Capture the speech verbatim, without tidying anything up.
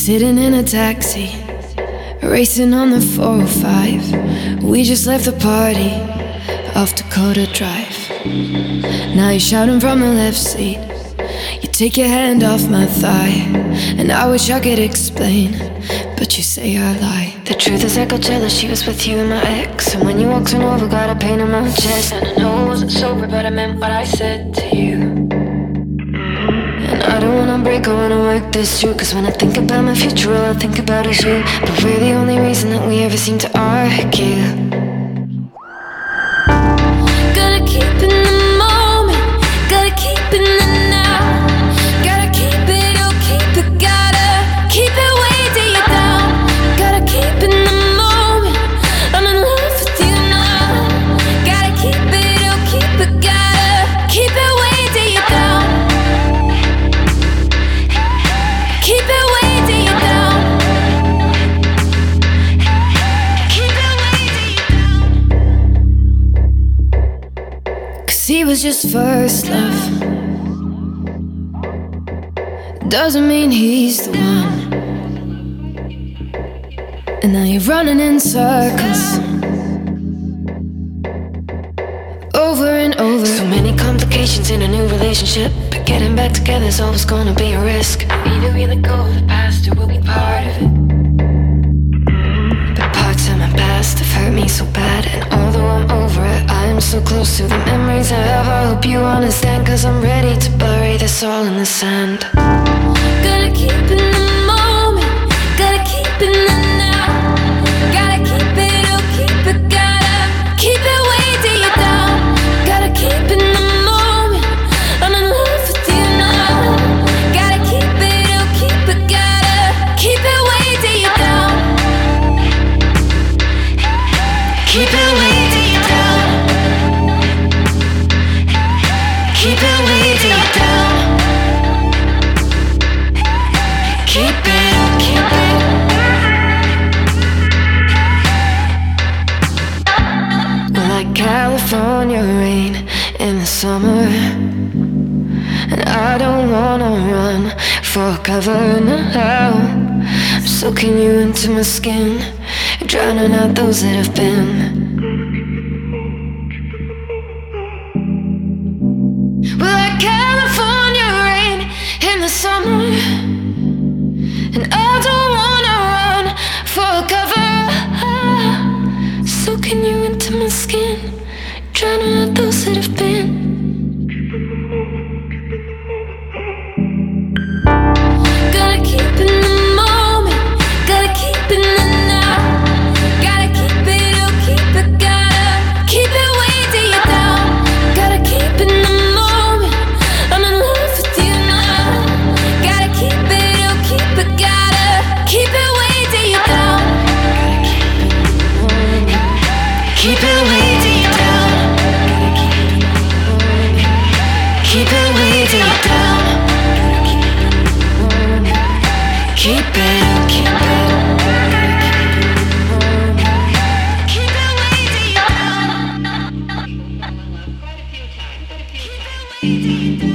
sitting in a taxi, racing on the four oh five. We just left the party off Dakota Drive. Now you're shouting from the left seat. You take your hand off my thigh, and I wish I could explain, but you say I lie. The truth is I got jealous, she was with you and my ex, and when you walked on over, got a pain in my chest. And I know I wasn't sober, but I meant what I said to you. And I don't wanna break, I wanna work this through, cause when I think about my future, all I think about is you. But we're the only reason that we ever seem to argue. Gotta keep in the moment, gotta keep in the now. Gotta keep it, oh keep it, gotta keep it way deep down. Gotta keep in the moment, I'm in love with you now. Gotta keep it, oh keep it, gotta keep it way deep down. Keep it way deep down. Keep it way deep down. Cause he was just first love, doesn't mean he's the one. And now you're running in circles, over and over. So many complications in a new relationship, but getting back together's always gonna be a risk. Either we let go of the past or we'll be part of it. But parts of my past have hurt me so bad, and although I'm over it, I am so close to the memories I have. I hope you understand, cause I'm ready to bury this all in the sand. Gotta keep in the moment, gotta keep in the now. Gotta keep it, oh keep it, gotta keep it way deep down. Gotta keep in the moment, I'm in love with you now. Gotta keep it, oh keep it, gotta keep it way deep down. Keep it way deep down. Keep it way deep down. Keep it, keep it. Like California rain in the summer, and I don't wanna run for cover now. I'm soaking you into my skin, drowning out those that have been. We're like California rain in the summer, and I don't wanna run for cover. Soaking you into my skin, drowning out those that have been. Gotta keep in the moment, gotta keep in the now. Gotta keep it, oh keep it, gotta keep it way deep down. Gotta keep in the moment, I'm in love with you now. Gotta keep it, oh keep it, gotta keep it way deep down. Keep it way deep down. Keep it way deep down. Keep it, keep it. Keep it way deep down. Keep it way deep down.